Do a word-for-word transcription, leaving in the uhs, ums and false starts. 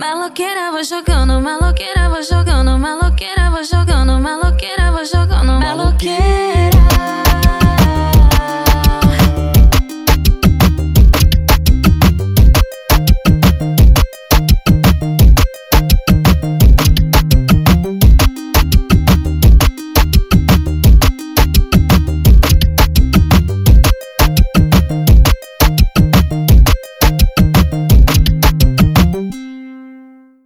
Maloqueira, vou jogando, maloqueira, vou jogando, maloqueira, vou jogando, maloqueira, vou jogando, maloqueira.